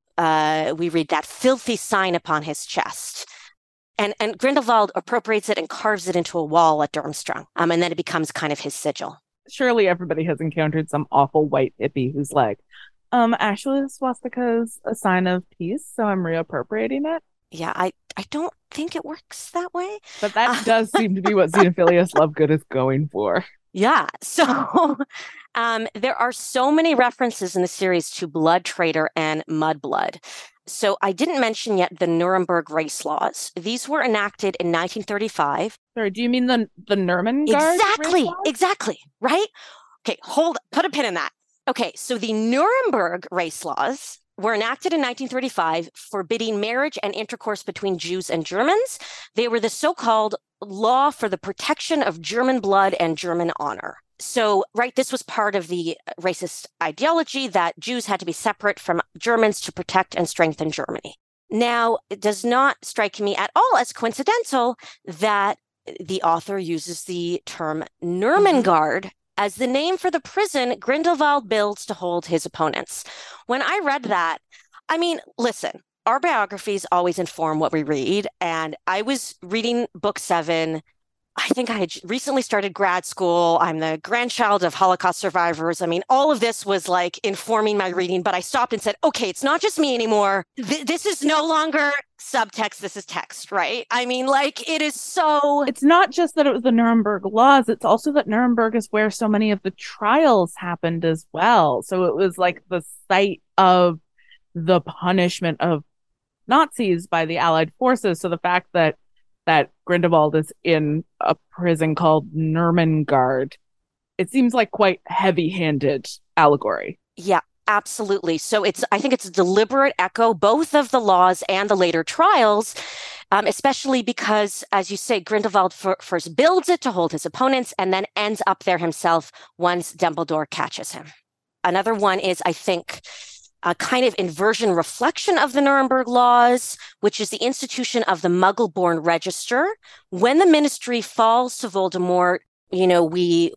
Speaker 4: we read, that filthy sign upon his chest. And Grindelwald appropriates it and carves it into a wall at Durmstrang. And then it becomes kind of his sigil.
Speaker 2: Surely everybody has encountered some awful white hippie who's like, actually the swastika is a sign of peace, so I'm reappropriating it.
Speaker 4: Yeah, I don't think it works that way.
Speaker 2: But that does seem to be what Xenophilius Lovegood is going for.
Speaker 4: Yeah. So there are so many references in the series to Blood Traitor and Mudblood. So I didn't mention yet the Nuremberg race laws. These were enacted in 1935.
Speaker 2: Sorry, do you mean the Nuremberg?
Speaker 4: Exactly. Right? Okay, put a pin in that. Okay, so the Nuremberg race laws were enacted in 1935, forbidding marriage and intercourse between Jews and Germans. They were the so-called law for the protection of German blood and German honor. So, right, this was part of the racist ideology that Jews had to be separate from Germans to protect and strengthen Germany. Now, it does not strike me at all as coincidental that the author uses the term Nurmengard as the name for the prison Grindelwald builds to hold his opponents. When I read that, I mean, listen, our biographies always inform what we read. And I was reading book 7. I think I had recently started grad school. I'm the grandchild of Holocaust survivors. I mean, all of this was like informing my reading, but I stopped and said, okay, it's not just me anymore. This is no longer subtext. This is text, right? I mean, like, it is so...
Speaker 2: It's not just that it was the Nuremberg laws. It's also that Nuremberg is where so many of the trials happened as well. So it was like the site of the punishment of Nazis by the Allied forces. So the fact that Grindelwald is in a prison called Nurmengard, it seems like quite heavy-handed allegory.
Speaker 4: Yeah, absolutely. So I think it's a deliberate echo, both of the laws and the later trials, especially because, as you say, Grindelwald first builds it to hold his opponents and then ends up there himself once Dumbledore catches him. Another one is, I think, a kind of inversion reflection of the Nuremberg laws, which is the institution of the Muggle-born register. When the Ministry falls to Voldemort, we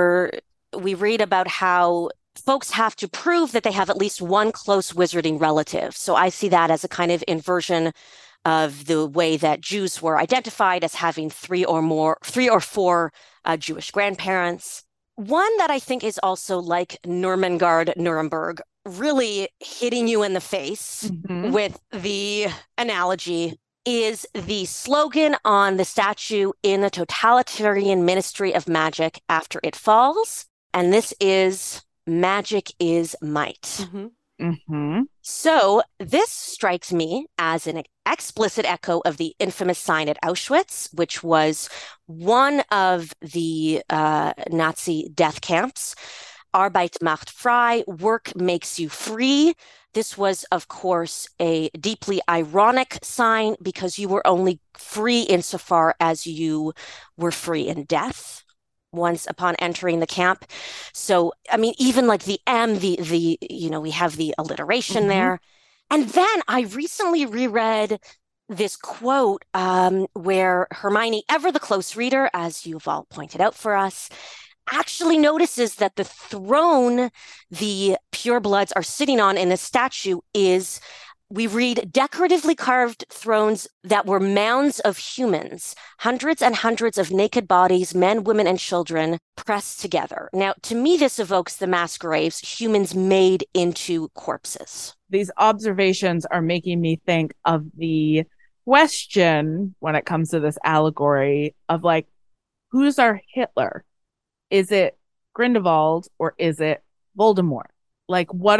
Speaker 4: read about how folks have to prove that they have at least one close wizarding relative. So I see that as a kind of inversion of the way that Jews were identified as having 3 or 4 Jewish grandparents. One that I think is also like Nuremberg, really hitting you in the face with the analogy, is the slogan on the statue in the totalitarian Ministry of Magic after it falls. And this is, magic is might.
Speaker 2: Mm-hmm.
Speaker 4: So this strikes me as an explicit echo of the infamous sign at Auschwitz, which was one of the Nazi death camps. Arbeit macht frei, work makes you free. This was, of course, a deeply ironic sign because you were only free insofar as you were free in death once upon entering the camp. So, I mean, even like the M, we have the alliteration there. And then I recently reread this quote where Hermione, ever the close reader, as you've all pointed out for us, actually notices that the throne the purebloods are sitting on in the statue is, we read, decoratively carved thrones that were mounds of humans, hundreds and hundreds of naked bodies, men, women, and children pressed together. Now, to me, this evokes the mass graves, humans made into corpses.
Speaker 2: These observations are making me think of the question when it comes to this allegory of like, who's our Hitler? Is it Grindelwald or is it Voldemort? Like, what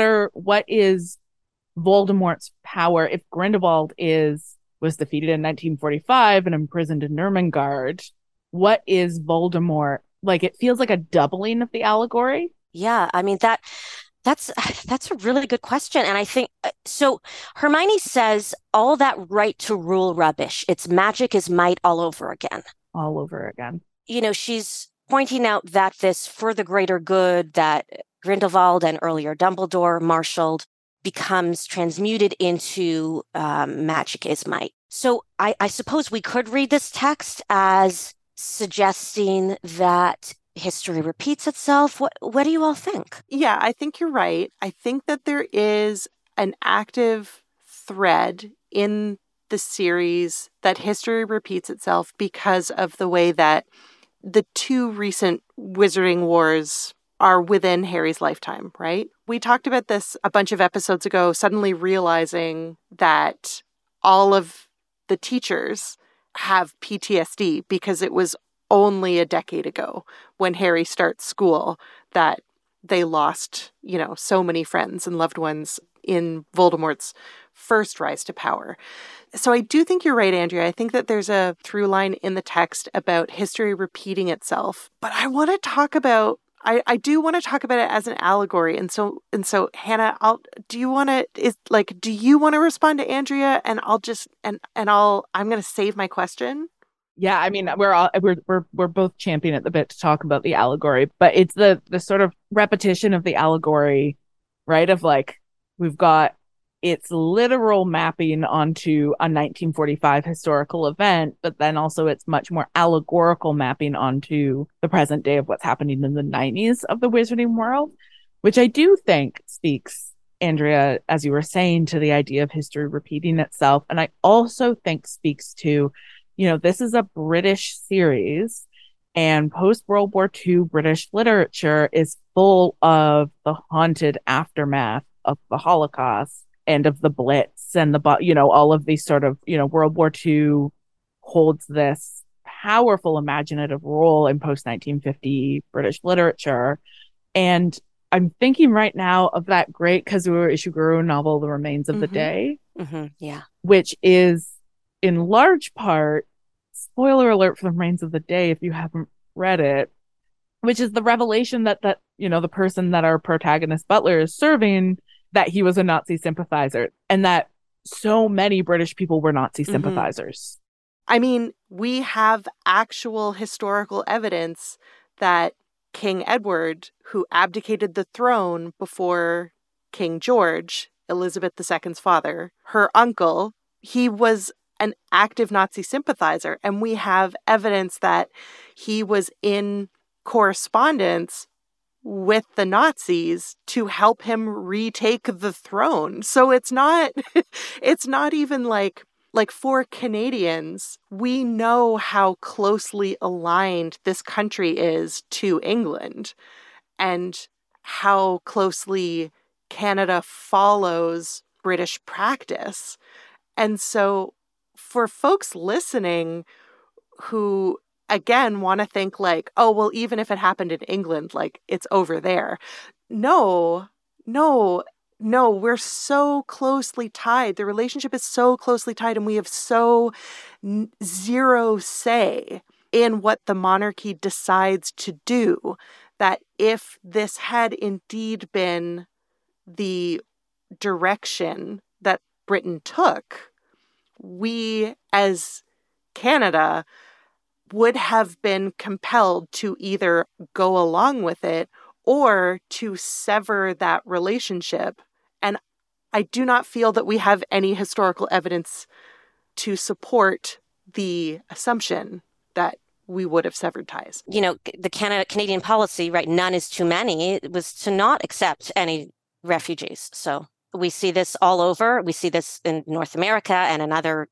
Speaker 2: is Voldemort's power if Grindelwald was defeated in 1945 and imprisoned in Nuremberg? What is Voldemort? Like, it feels like a doubling of the allegory.
Speaker 4: Yeah, I mean that's a really good question. And I think so. Hermione says all that right to rule rubbish. It's magic is might all over again.
Speaker 2: All over again.
Speaker 4: You know, she's pointing out that this for the greater good that Grindelwald and earlier Dumbledore marshaled becomes transmuted into magic is might. So I suppose we could read this text as suggesting that history repeats itself. What do you all think?
Speaker 3: Yeah, I think you're right. I think that there is an active thread in the series that history repeats itself because of the way that the two recent Wizarding Wars are within Harry's lifetime, right? We talked about this a bunch of episodes ago, suddenly realizing that all of the teachers have PTSD because it was only a decade ago when Harry starts school that they lost, so many friends and loved ones in Voldemort's first rise to power. So I do think you're right, Andrea. I think that there's a through line in the text about history repeating itself. But I want to talk about, I do want to talk about it as an allegory. And so Hannah, do you want to respond to Andrea and I'm going to save my question?
Speaker 2: Yeah, I mean, we're both champing at the bit to talk about the allegory, but it's the sort of repetition of the allegory, right? Of like, we've got its literal mapping onto a 1945 historical event, but then also it's much more allegorical mapping onto the present day of what's happening in the 90s of the Wizarding world, which I do think speaks, Andrea, as you were saying, to the idea of history repeating itself. And I also think speaks to, this is a British series, and post-World War II British literature is full of the haunted aftermath of the Holocaust and of the Blitz and all of these sort of, World War II holds this powerful imaginative role in post-1950 British literature. And I'm thinking right now of that great Kazuo Ishiguro novel, The Remains of the Day,
Speaker 4: yeah, which
Speaker 2: is in large part, spoiler alert for The Remains of the Day if you haven't read it, which is the revelation that the person that our protagonist Butler is serving, that he was a Nazi sympathizer and that so many British people were Nazi sympathizers.
Speaker 3: I mean, we have actual historical evidence that King Edward, who abdicated the throne before King George, Elizabeth II's father, her uncle, he was an active Nazi sympathizer. And we have evidence that he was in correspondence with the Nazis to help him retake the throne. So it's not even like for Canadians, we know how closely aligned this country is to England and how closely Canada follows British practice. And so for folks listening who, again, want to think like, oh, well, even if it happened in England, like it's over there. No, no, we're so closely tied. The relationship is so closely tied, and we have so zero say in what the monarchy decides to do, that if this had indeed been the direction that Britain took, we as Canada would have been compelled to either go along with it or to sever that relationship. And I do not feel that we have any historical evidence to support the assumption that we would have severed ties.
Speaker 4: You know, the Canadian policy, right, none is too many, was to not accept any refugees. So we see this all over. We see this in North America and in other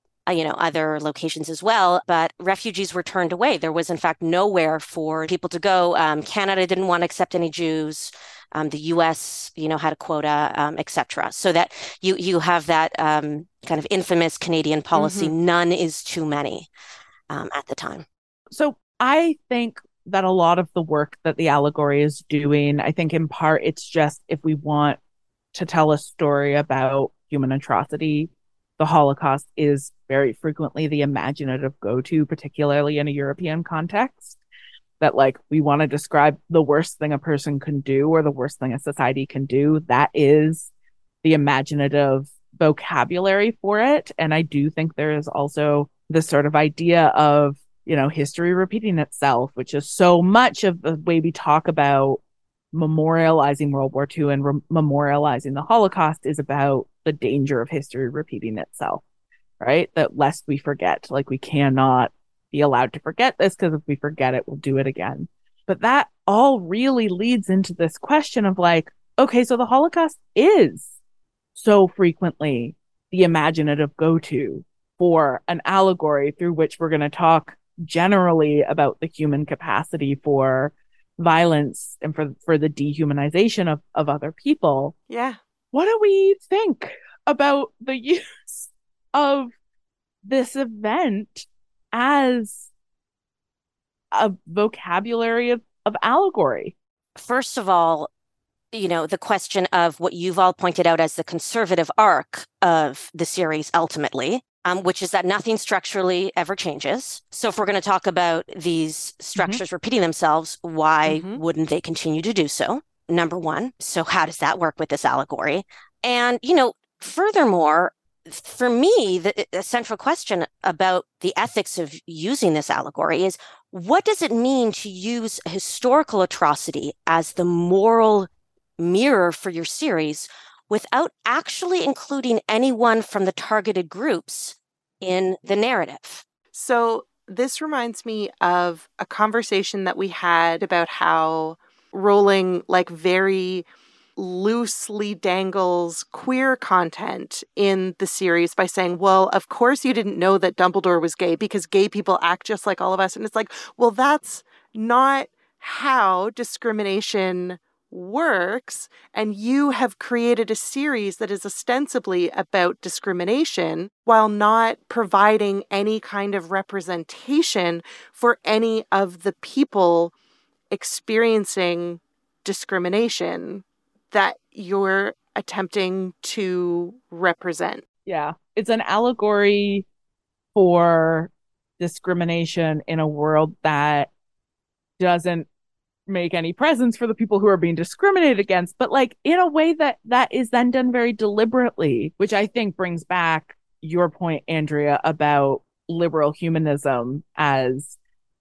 Speaker 4: locations as well. But refugees were turned away. There was, in fact, nowhere for people to go. Canada didn't want to accept any Jews. The U.S., had a quota, etc. So that you have that kind of infamous Canadian policy, none is too many at the time.
Speaker 2: So I think that a lot of the work that the allegory is doing, I think in part it's just if we want to tell a story about human atrocity, the Holocaust is very frequently the imaginative go-to, particularly in a European context. That we want to describe the worst thing a person can do or the worst thing a society can do. That is the imaginative vocabulary for it. And I do think there is also this sort of idea of, history repeating itself, which is so much of the way we talk about memorializing World War II and memorializing the Holocaust is about the danger of history repeating itself, right? That lest we forget, we cannot be allowed to forget this, because if we forget it, we'll do it again. But that all really leads into this question of okay, so the Holocaust is so frequently the imaginative go-to for an allegory through which we're going to talk generally about the human capacity for violence and for the dehumanization of other people.
Speaker 3: Yeah.
Speaker 2: What do we think about the use of this event as a vocabulary of allegory?
Speaker 4: First of all, the question of what you've all pointed out as the conservative arc of the series ultimately, which is that nothing structurally ever changes. So if we're going to talk about these structures repeating themselves, why wouldn't they continue to do so? Number one. So how does that work with this allegory? And, furthermore, for me, the central question about the ethics of using this allegory is, what does it mean to use a historical atrocity as the moral mirror for your series without actually including anyone from the targeted groups in the narrative?
Speaker 3: So this reminds me of a conversation that we had about how Rowling very loosely dangles queer content in the series by saying, well, of course you didn't know that Dumbledore was gay because gay people act just like all of us. And it's well, that's not how discrimination works. And you have created a series that is ostensibly about discrimination while not providing any kind of representation for any of the people experiencing discrimination that you're attempting to represent.
Speaker 2: Yeah, it's an allegory for discrimination in a world that doesn't make any presents for the people who are being discriminated against, but in a way that is then done very deliberately, which I think brings back your point, Andrea, about liberal humanism as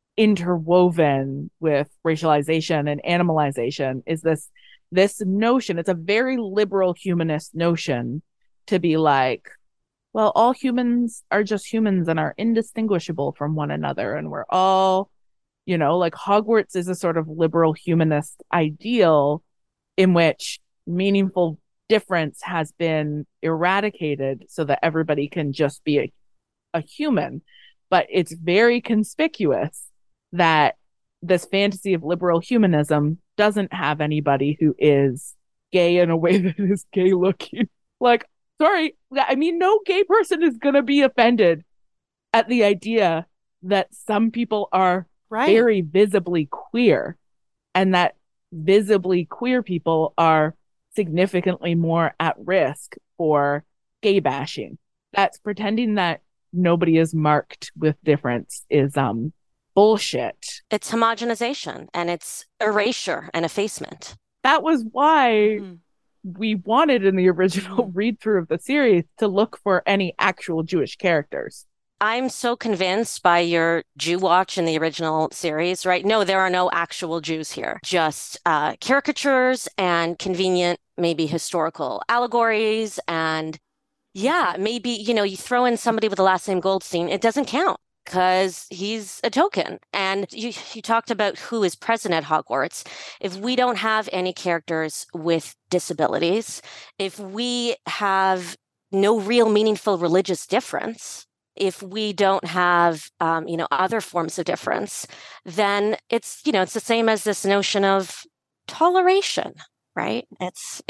Speaker 2: interwoven with racialization and animalization, is this notion. It's a very liberal humanist notion to be well, all humans are just humans and are indistinguishable from one another. And we're all, Hogwarts is a sort of liberal humanist ideal in which meaningful difference has been eradicated so that everybody can just be a human. But it's very conspicuous that this fantasy of liberal humanism doesn't have anybody who is gay in a way that is gay looking. Sorry, I mean, no gay person is going to be offended at the idea that some people are very visibly queer, and that visibly queer people are significantly more at risk for gay bashing. That's pretending that nobody is marked with difference is bullshit.
Speaker 4: It's homogenization and it's erasure and effacement.
Speaker 2: That was why we wanted in the original read through of the series to look for any actual Jewish characters.
Speaker 4: I'm so convinced by your Jew watch in the original series, right? No, there are no actual Jews here, just caricatures and convenient, maybe historical allegories. And yeah, maybe, you throw in somebody with the last name Goldstein, it doesn't count because he's a token. And you talked about who is present at Hogwarts. If we don't have any characters with disabilities, if we have no real meaningful religious difference, if we don't have, other forms of difference, then it's the same as this notion of toleration, right? It's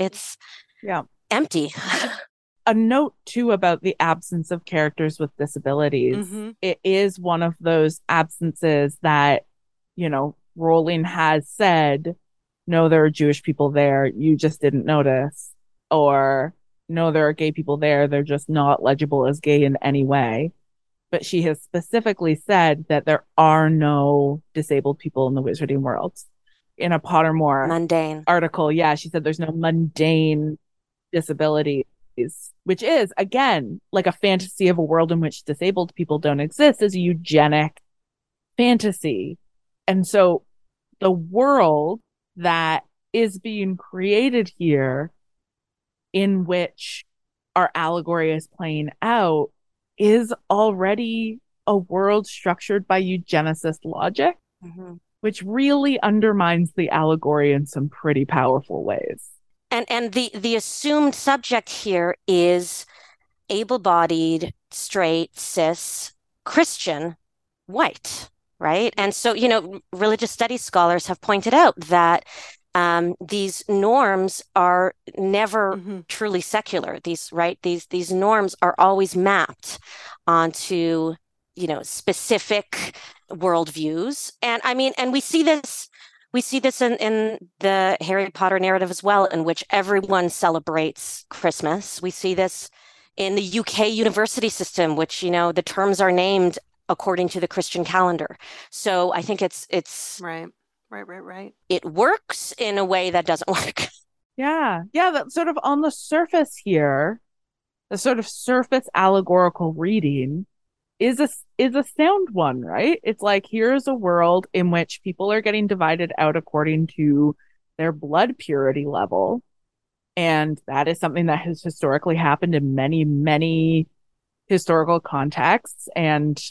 Speaker 4: empty.
Speaker 2: A note too about the absence of characters with disabilities. It is one of those absences that, Rowling has said, no, there are Jewish people there, you just didn't notice, or no, there are gay people there, they're just not legible as gay in any way. But she has specifically said that there are no disabled people in the wizarding world. In a Pottermore
Speaker 4: mundane
Speaker 2: article, she said there's no mundane disabilities, which is, again, like a fantasy of a world in which disabled people don't exist, is a eugenic fantasy. And so the world that is being created here, in which our allegory is playing out, is already a world structured by eugenicist logic, which really undermines the allegory in some pretty powerful ways.
Speaker 4: And the assumed subject here is able-bodied, straight, cis, Christian, white, right? And so, religious studies scholars have pointed out that these norms are never truly secular. These norms are always mapped onto, specific worldviews. And we see this in the Harry Potter narrative as well, in which everyone celebrates Christmas. We see this in the UK university system, which, the terms are named according to the Christian calendar. So I think it's
Speaker 3: Right.
Speaker 4: It works in a way that doesn't work.
Speaker 2: Yeah, that's sort of on the surface here. The sort of surface allegorical reading is a sound one, right? It's like, here's a world in which people are getting divided out according to their blood purity level. And that is something that has historically happened in many, many historical contexts. And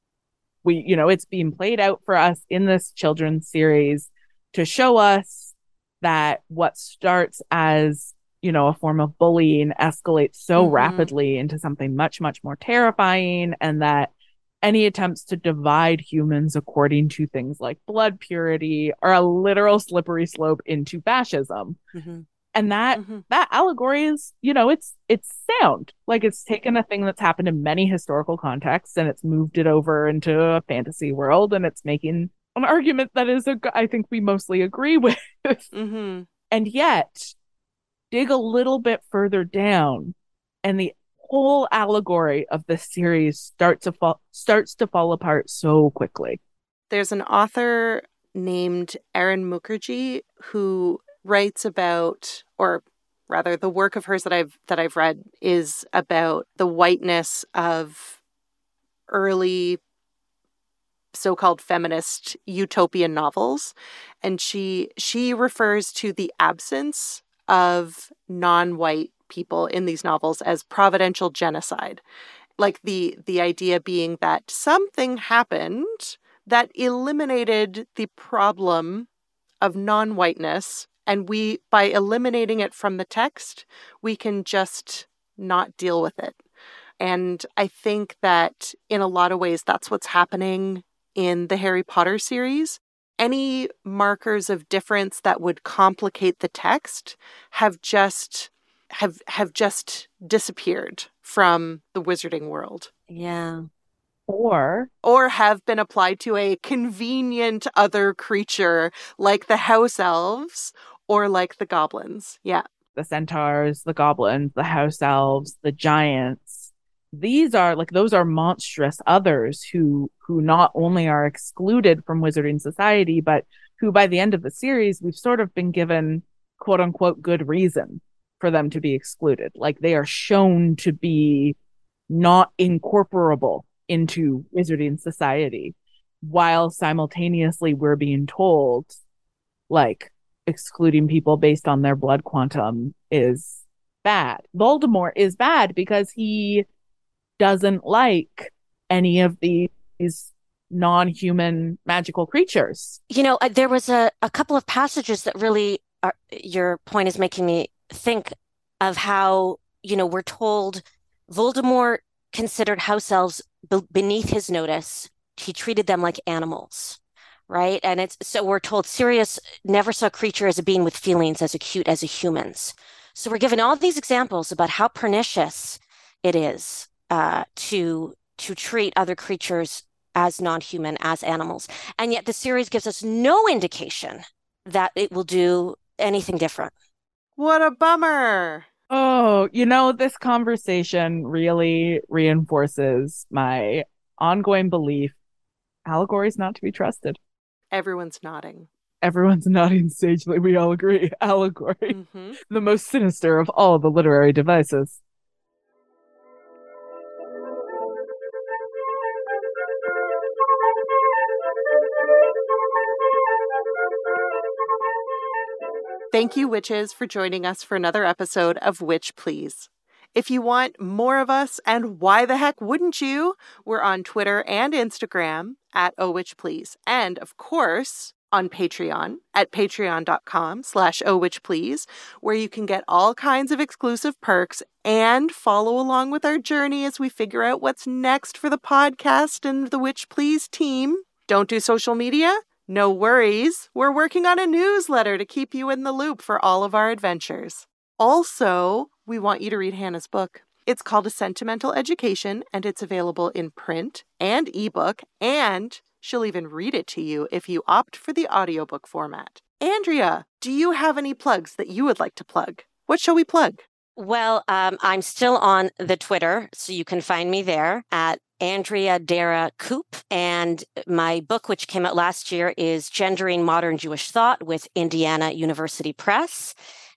Speaker 2: it's being played out for us in this children's series to show us that what starts as, a form of bullying escalates so rapidly into something much, much more terrifying, and that any attempts to divide humans according to things like blood purity are a literal slippery slope into fascism. And that allegory is, it's sound. Like, it's taken a thing that's happened in many historical contexts and it's moved it over into a fantasy world, and it's making an argument that is, I think we mostly agree with. And yet, dig a little bit further down, and the whole allegory of the series starts to fall apart so quickly.
Speaker 3: There's an author named Erin Mukherjee who writes about, or rather the work of hers that I've read is about the whiteness of early so-called feminist utopian novels. And she refers to the absence of non-white people in these novels as providential genocide. Like the idea being that something happened that eliminated the problem of non-whiteness, and by eliminating it from the text, we can just not deal with it. And I think that in a lot of ways, that's what's happening in the Harry Potter series. Any markers of difference that would complicate the text have just disappeared from the wizarding world.
Speaker 4: Yeah.
Speaker 2: Or
Speaker 3: have been applied to a convenient other creature like the house elves or like the goblins. Yeah.
Speaker 2: the centaurs, the goblins, the house elves, the giants. These are like, those are monstrous others who not only are excluded from wizarding society, but who by the end of the series, we've sort of been given quote unquote good reason for them to be excluded. Like, they are shown to be not incorporable into wizarding society, while simultaneously we're being told, like, excluding people based on their blood quantum is bad. Voldemort is bad because he doesn't like any of these non-human magical creatures.
Speaker 4: You know, there was a couple of passages that really your point is making me think of how, you know, we're told Voldemort considered house elves beneath his notice. He treated them like animals, right? And it's so we're told Sirius never saw a creature as a being with feelings as acute as a human's. So we're given all these examples about how pernicious it is to treat other creatures as non-human, as animals. And yet the series gives us no indication that it will do anything different.
Speaker 3: What a bummer.
Speaker 2: Oh, you know, this conversation really reinforces my ongoing belief allegory's not to be trusted.
Speaker 3: Everyone's nodding.
Speaker 2: Everyone's nodding sagely. We all agree. Allegory. Mm-hmm. The most sinister of all the literary devices.
Speaker 3: Thank you, witches, for joining us for another episode of Witch Please. If you want more of us, and why the heck wouldn't you, we're on Twitter and Instagram at @OWitchPlease. And, of course, on Patreon at patreon.com/ohwitchplease, where you can get all kinds of exclusive perks and follow along with our journey as we figure out what's next for the podcast and the Witch Please team. Don't do social media? No worries. We're working on a newsletter to keep you in the loop for all of our adventures. Also, we want you to read Hannah's book. It's called A Sentimental Education, and it's available in print and ebook, and she'll even read it to you if you opt for the audiobook format. Andrea, do you have any plugs that you would like to plug? What shall we plug?
Speaker 4: Well, I'm still on the Twitter, so you can find me there at Andrea Dara Coop. And my book, which came out last year, is Gendering Modern Jewish Thought with Indiana University Press.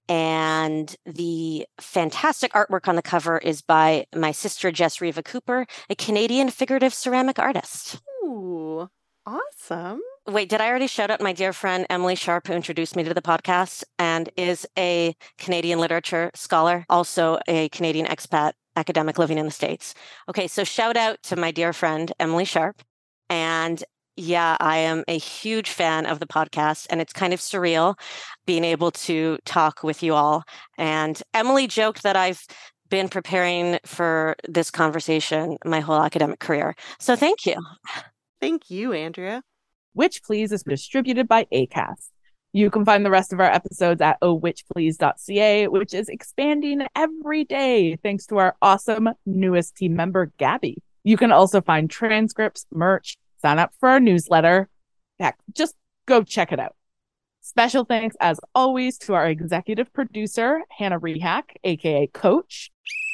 Speaker 4: And the fantastic artwork on the cover is by my sister, Jess Riva Cooper, a Canadian figurative ceramic artist.
Speaker 3: Ooh, awesome.
Speaker 4: Wait, did I already shout out my dear friend, Emily Sharp, who introduced me to the podcast and is a Canadian literature scholar, also a Canadian expat academic living in the States? Okay, so shout out to my dear friend, Emily Sharp. And yeah, I am a huge fan of the podcast, and it's kind of surreal being able to talk with you all. And Emily joked that I've been preparing for this conversation my whole academic career. So thank you.
Speaker 3: Thank you, Andrea.
Speaker 2: Witch Please is distributed by Acast. You can find the rest of our episodes at ohwitchplease.ca, which is expanding every day thanks to our awesome newest team member, Gabby. You can also find transcripts, merch, sign up for our newsletter. Heck, just go check it out. Special thanks, as always, to our executive producer, Hannah Rehack, aka Coach,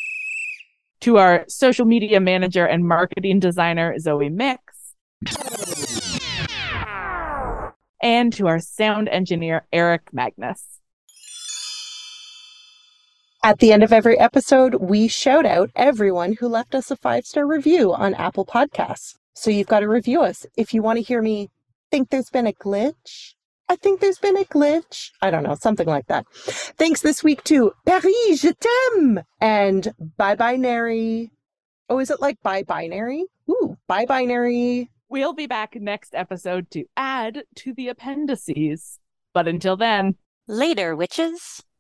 Speaker 2: to our social media manager and marketing designer, Zoe Mix, and to our sound engineer, Eric Magnus.
Speaker 3: At the end of every episode, we shout out everyone who left us a 5-star review on Apple Podcasts. So you've got to review us. If you want to hear me think there's been a glitch, I think there's been a glitch. I don't know, something like that. Thanks this week to Paris, je t'aime, and Bye Binary. Oh, is it like Bye Binary? Ooh, Bye Binary.
Speaker 2: We'll be back next episode to add to the appendices. But until then,
Speaker 4: later, witches.